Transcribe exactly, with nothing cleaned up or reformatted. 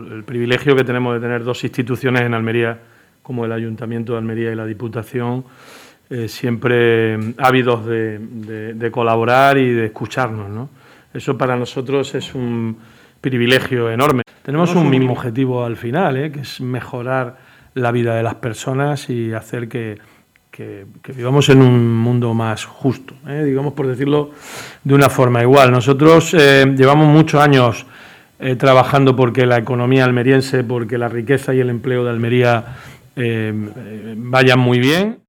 el privilegio que tenemos de tener dos instituciones en Almería, como el Ayuntamiento de Almería y la Diputación, eh, siempre ávidos de, de, de colaborar y de escucharnos, ¿no? Eso para nosotros es un privilegio enorme. Tenemos un mismo objetivo al final, ¿eh? Que es mejorar la vida de las personas y hacer que, que, que vivamos en un mundo más justo, ¿eh? Digamos, por decirlo de una forma igual. Nosotros eh, llevamos muchos años eh, trabajando porque la economía almeriense, porque la riqueza y el empleo de Almería eh, eh, vayan muy bien.